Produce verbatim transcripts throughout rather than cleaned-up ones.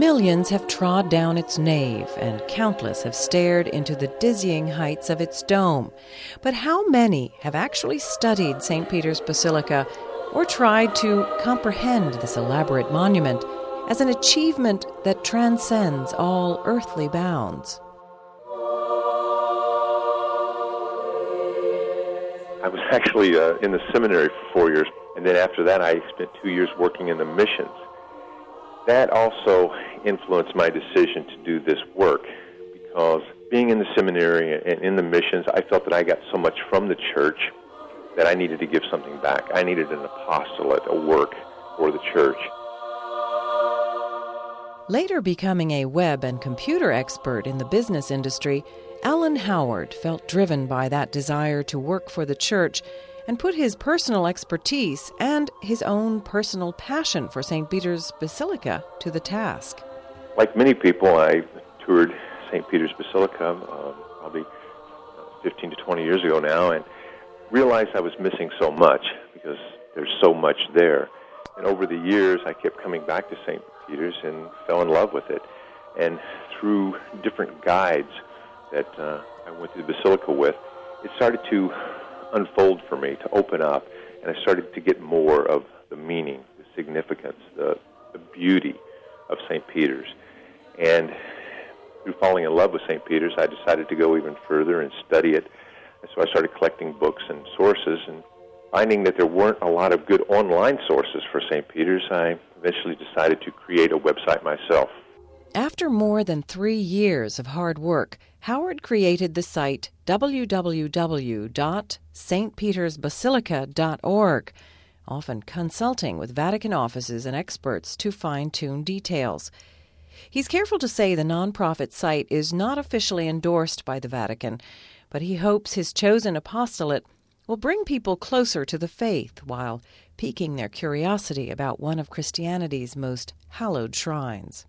Millions have trod down its nave, and countless have stared into the dizzying heights of its dome. But how many have actually studied Saint Peter's Basilica or tried to comprehend this elaborate monument as an achievement that transcends all earthly bounds? I was actually uh, in the seminary for four years, and then after that I spent two years working in the missions. That also influenced my decision to do this work, because being in the seminary and in the missions, I felt that I got so much from the church that I needed to give something back. I needed an apostolate, a work for the church. Later becoming a web and computer expert in the business industry, Alan Howard felt driven by that desire to work for the church and put his personal expertise and his own personal passion for Saint Peter's Basilica to the task. Like many people, I toured Saint Peter's Basilica uh, probably fifteen to twenty years ago now, and realized I was missing so much because there's so much there. And over the years, I kept coming back to Saint Peter's and fell in love with it. And through different guides that uh, I went to the Basilica with, it started to unfold for me, to open up, and I started to get more of the meaning, the significance, the, the beauty of Saint Peter's. And through falling in love with Saint Peter's, I decided to go even further and study it. And so I started collecting books and sources, and finding that there weren't a lot of good online sources for Saint Peter's, I eventually decided to create a website myself. After more than three years of hard work, Howard created the site w w w dot s t peters basilica dot org, often consulting with Vatican offices and experts to fine-tune details. He's careful to say the nonprofit site is not officially endorsed by the Vatican, but he hopes his chosen apostolate will bring people closer to the faith while piquing their curiosity about one of Christianity's most hallowed shrines.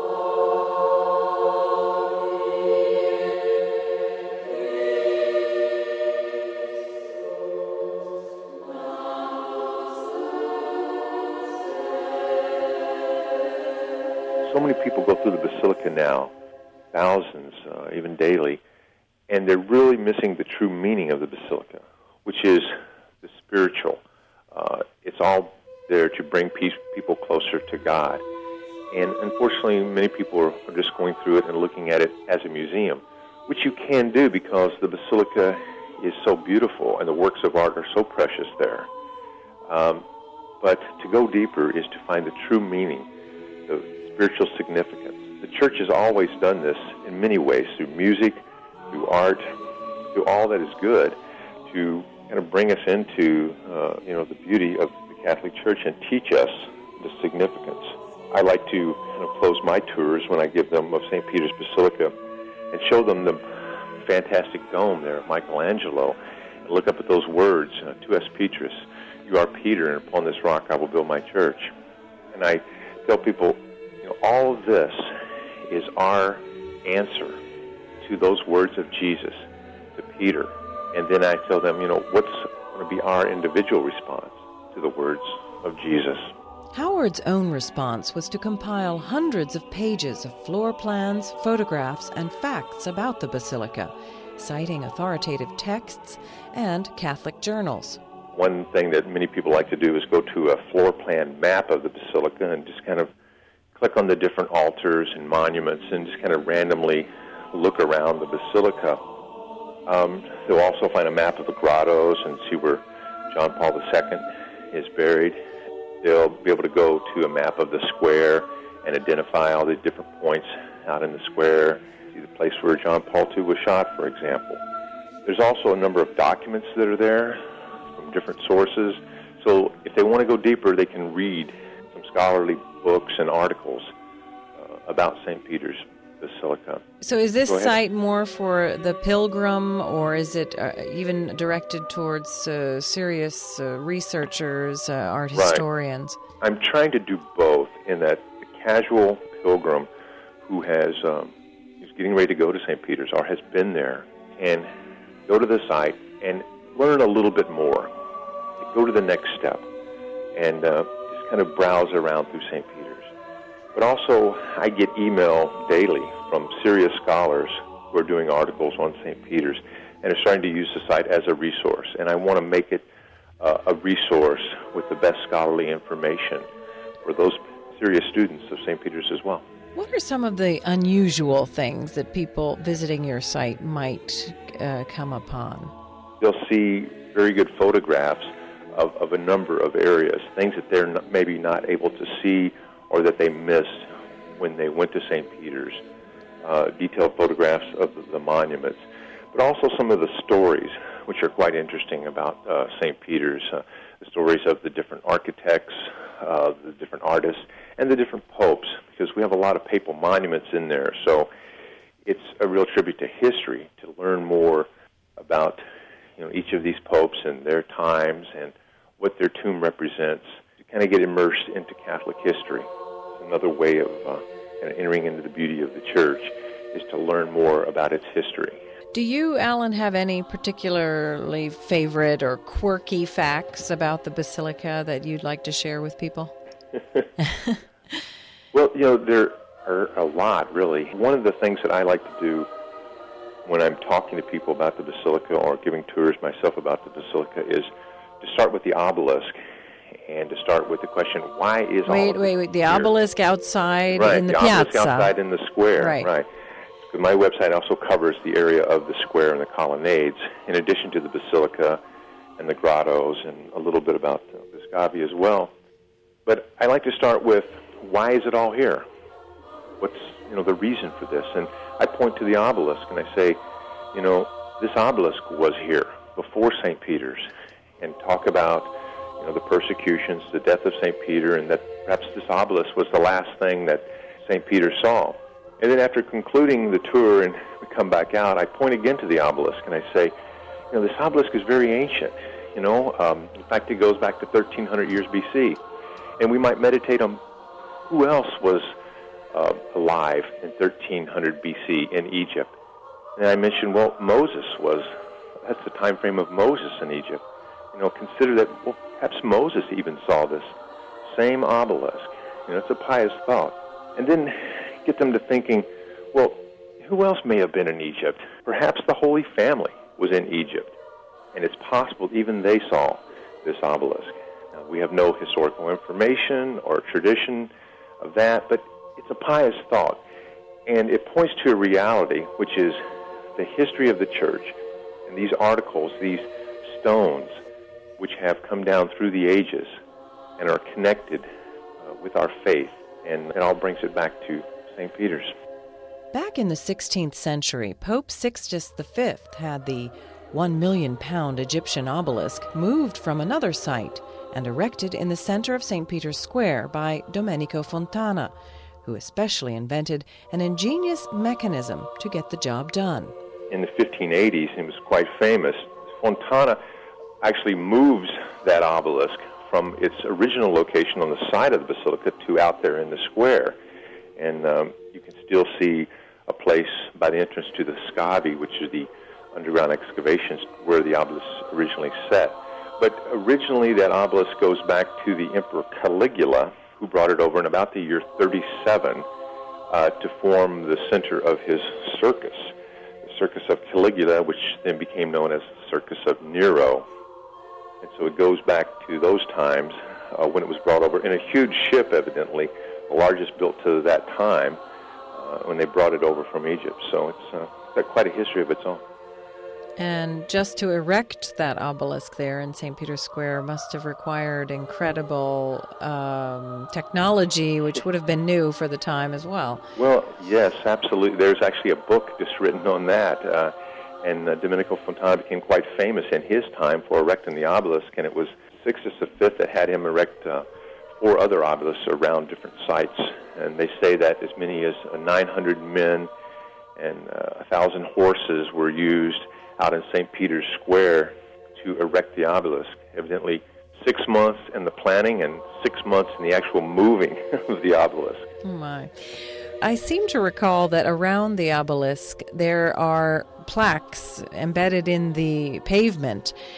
So many people go through the Basilica now, thousands, uh, even daily, and they're really missing the true meaning of the Basilica, which is the spiritual. Uh, it's all there to bring peace, people closer to God. And unfortunately, many people are, are just going through it and looking at it as a museum, which you can do because the Basilica is so beautiful and the works of art are so precious there. Um, but to go deeper is to find the true meaning, the spiritual significance. The church has always done this in many ways, through music, through art, through all that is good, to kind of bring us into uh, you know, the beauty of the Catholic Church and teach us the significance. I like to kind of close my tours when I give them of Saint Peter's Basilica and show them the fantastic dome there of Michelangelo, and look up at those words, uh, Tu es Petrus, you are Peter, and upon this rock I will build my church. And I tell people, you know, all of this is our answer to those words of Jesus to Peter. And then I tell them, you know, what's going to be our individual response to the words of Jesus? Howard's own response was to compile hundreds of pages of floor plans, photographs, and facts about the Basilica, citing authoritative texts and Catholic journals. One thing that many people like to do is go to a floor plan map of the Basilica and just kind of click on the different altars and monuments and just kind of randomly look around the Basilica. Um, they'll also find a map of the grottos and see where John Paul the Second is buried. They'll be able to go to a map of the square and identify all the different points out in the square, see the place where John Paul the Second was shot, for example. There's also a number of documents that are there from different sources. So if they want to go deeper, they can read some scholarly books and articles uh, about Saint Peter's Basilica. So is this site more for the pilgrim, or is it uh, even directed towards uh, serious uh, researchers, uh, art historians? Right. I'm trying to do both, in that the casual pilgrim who has um, is getting ready to go to Saint Peter's or has been there and go to the site and learn a little bit more, go to the next step, and uh, just kind of browse around through Saint Peter's. But also, I get email daily from serious scholars who are doing articles on Saint Peter's and are starting to use the site as a resource. And I want to make it uh, a resource with the best scholarly information for those serious students of Saint Peter's as well. What are some of the unusual things that people visiting your site might uh, come upon? They'll see very good photographs of, of a number of areas, things that they're not, maybe not able to see or that they missed when they went to Saint Peter's, uh, detailed photographs of the, the monuments, but also some of the stories, which are quite interesting about uh, Saint Peter's, uh, the stories of the different architects, uh, the different artists, and the different popes, because we have a lot of papal monuments in there. So it's a real tribute to history to learn more about, you know, each of these popes and their times and what their tomb represents, to kind of get immersed into Catholic history. It's another way of uh, kind of entering into the beauty of the Church, is to learn more about its history. Do you, Alan, have any particularly favorite or quirky facts about the Basilica that you'd like to share with people? Well, you know, there are a lot, really. One of the things that I like to do when I'm talking to people about the Basilica or giving tours myself about the Basilica is to start with the obelisk and to start with the question, why is all Wait, of wait, wait, the here? obelisk outside right, in the, the piazza. obelisk outside in the square, right. right. My website also covers the area of the square and the colonnades, in addition to the Basilica and the grottos and a little bit about the Scavi as well. But I like to start with, why is it all here? What's, you know, the reason for this? And I point to the obelisk and I say, you know, this obelisk was here before Saint Peter's, and talk about, you know, the persecutions, the death of Saint Peter, and that perhaps this obelisk was the last thing that Saint Peter saw. And then after concluding the tour and we come back out, I point again to the obelisk and I say, you know, this obelisk is very ancient. You know, um, in fact, it goes back to thirteen hundred years B C. And we might meditate on who else was uh, alive in thirteen hundred B C in Egypt. And I mentioned, well, Moses was, that's the time frame of Moses in Egypt. You know, consider that, well, perhaps Moses even saw this same obelisk. You know, it's a pious thought. And then get them to thinking, well, who else may have been in Egypt? Perhaps the Holy Family was in Egypt, and it's possible even they saw this obelisk. Now, we have no historical information or tradition of that, but it's a pious thought, and it points to a reality, which is the history of the Church, and these articles, these stones, which have come down through the ages and are connected uh, with our faith, and it all brings it back to Saint Peter's. Back in the sixteenth century, Pope Sixtus the Fifth had the one million pound Egyptian obelisk moved from another site and erected in the center of Saint Peter's Square by Domenico Fontana, who especially invented an ingenious mechanism to get the job done. In the fifteen eighties, he was quite famous. Fontana actually moves that obelisk from its original location on the side of the basilica to out there in the square. And um, you can still see a place by the entrance to the Scavi, which is the underground excavations where the obelisk originally set. But originally that obelisk goes back to the Emperor Caligula, who brought it over in about the year thirty-seven uh, to form the center of his circus, the Circus of Caligula, which then became known as the Circus of Nero. And so it goes back to those times uh, when it was brought over in a huge ship, evidently, the largest built to that time, uh, when they brought it over from Egypt. So it's uh, got quite a history of its own. And just to erect that obelisk there in Saint Peter's Square must have required incredible um, technology, which would have been new for the time as well. Well, yes, absolutely. There's actually a book just written on that. Uh, and uh, Domenico Fontana became quite famous in his time for erecting the obelisk, and it was Sixtus the Fifth that had him erect uh, four other obelisks around different sites. And they say that as many as uh, nine hundred men and uh, one thousand horses were used out in Saint Peter's Square to erect the obelisk. Evidently, six months in the planning and six months in the actual moving of the obelisk. Oh, my. I seem to recall that around the obelisk there are plaques embedded in the pavement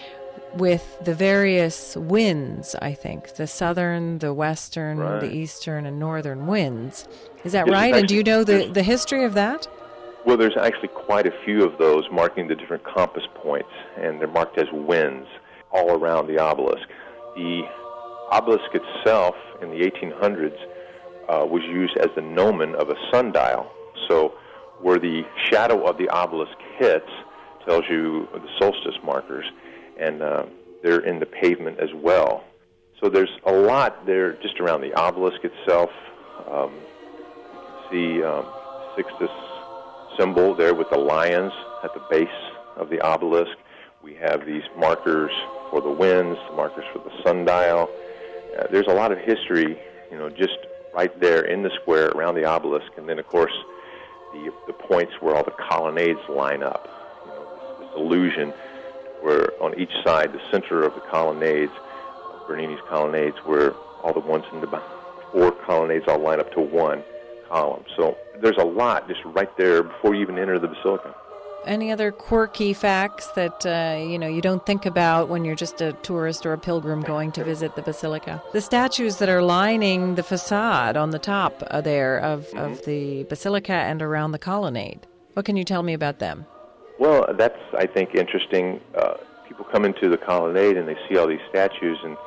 with the various winds, I think, the southern, the western, right. the eastern, and northern winds. Is that Yes, right? actually, and do you know the, the history of that? Well, there's actually quite a few of those marking the different compass points, and they're marked as winds all around the obelisk. The obelisk itself in the eighteen hundreds uh, was used as the gnomon of a sundial. So where the shadow of the obelisk hits tells you the solstice markers, and uh, they're in the pavement as well. So there's a lot there just around the obelisk itself. Um, you can see um, Sixtus symbol there with the lions at the base of the obelisk. We have these markers for the winds, markers for the sundial. Uh, there's a lot of history, you know, just right there in the square around the obelisk, and then, of course, the the points where all the colonnades line up. You know, this, this illusion where on each side, the center of the colonnades, Bernini's colonnades, where all the ones in the four colonnades all line up to one column. So there's a lot just right there before you even enter the basilica. Any other quirky facts that uh, you know you don't think about when you're just a tourist or a pilgrim going to visit the basilica? The statues that are lining the facade on the top uh, there of, mm-hmm. of the basilica and around the colonnade. What can you tell me about them? Well, that's, I think, interesting. Uh, people come into the colonnade and they see all these statues, and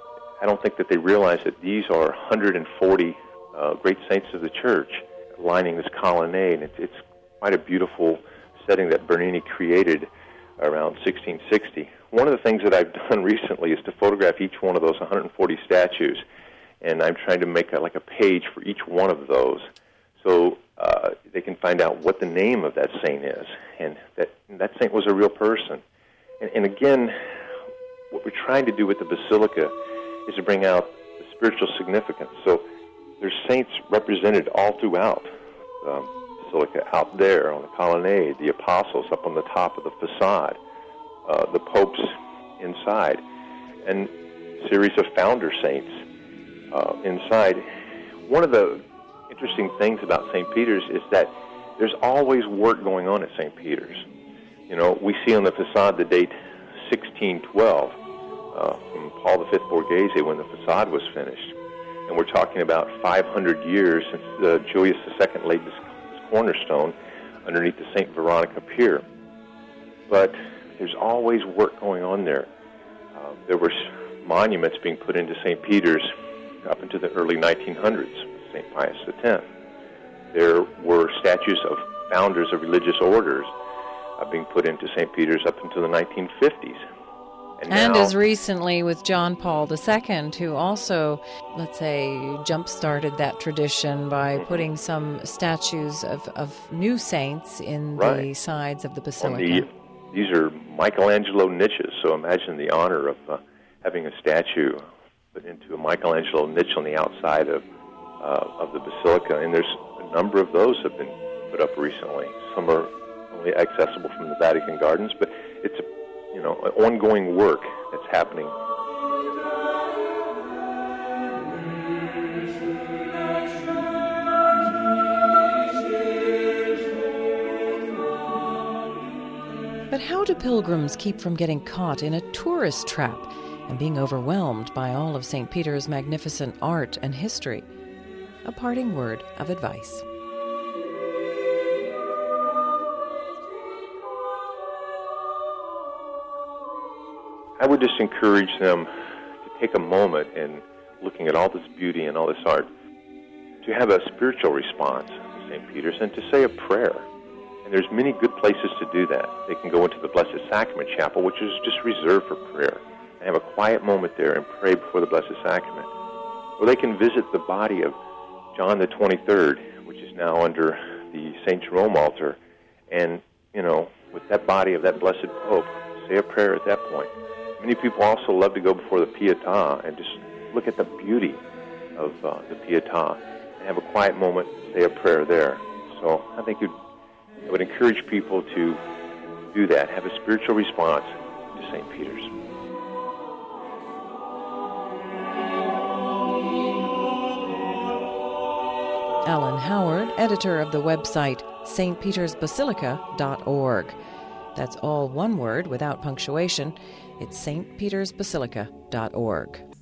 I don't think that they realize that these are one hundred forty uh, great saints of the church lining this colonnade. It's, it's quite a beautiful setting that Bernini created around sixteen sixty. One of the things that I've done recently is to photograph each one of those one hundred forty statues, and I'm trying to make a, like a page for each one of those, so uh, they can find out what the name of that saint is, and that that saint was a real person. And, and again, what we're trying to do with the basilica is to bring out the spiritual significance. So there's saints represented all throughout um, basilica, out there on the colonnade, the apostles up on the top of the facade, uh, the popes inside, and a series of founder saints uh, inside. One of the interesting things about Saint Peter's is that there's always work going on at Saint Peter's. You know, we see on the facade the date sixteen twelve uh, from Paul the Fifth Borghese when the facade was finished. And we're talking about five hundred years since uh, Julius the Second laid this cornerstone underneath the Saint Veronica Pier. But there's always work going on there. Uh, there were monuments being put into Saint Peter's up into the early nineteen hundreds, Saint Pius the Tenth. There were statues of founders of religious orders uh, being put into Saint Peter's up into the nineteen fifties. And, and now, as recently with John Paul the Second, who also, let's say, jump-started that tradition by mm-hmm. putting some statues of, of new saints in right. the sides of the basilica. The, these are Michelangelo niches, so imagine the honor of uh, having a statue put into a Michelangelo niche on the outside of uh, of the basilica, and there's a number of those have been put up recently. Some are only accessible from the Vatican Gardens, but it's a you know, an ongoing work that's happening. But how do pilgrims keep from getting caught in a tourist trap and being overwhelmed by all of Saint Peter's magnificent art and history? A parting word of advice. I would just encourage them to take a moment and looking at all this beauty and all this art, to have a spiritual response to Saint Peter's and to say a prayer. And there's many good places to do that. They can go into the Blessed Sacrament Chapel, which is just reserved for prayer, and have a quiet moment there and pray before the Blessed Sacrament. Or they can visit the body of John the twenty-third, which is now under the Saint Jerome altar, and, you know, with that body of that blessed Pope, say a prayer at that point. Many people also love to go before the Pietà and just look at the beauty of uh, the Pietà and have a quiet moment, say a prayer there. So I think it I would encourage people to do that, have a spiritual response to Saint Peter's. Alan Howard, editor of the website S T Peter's Basilica dot org. That's all one word without punctuation. It's s t peters basilica dot org.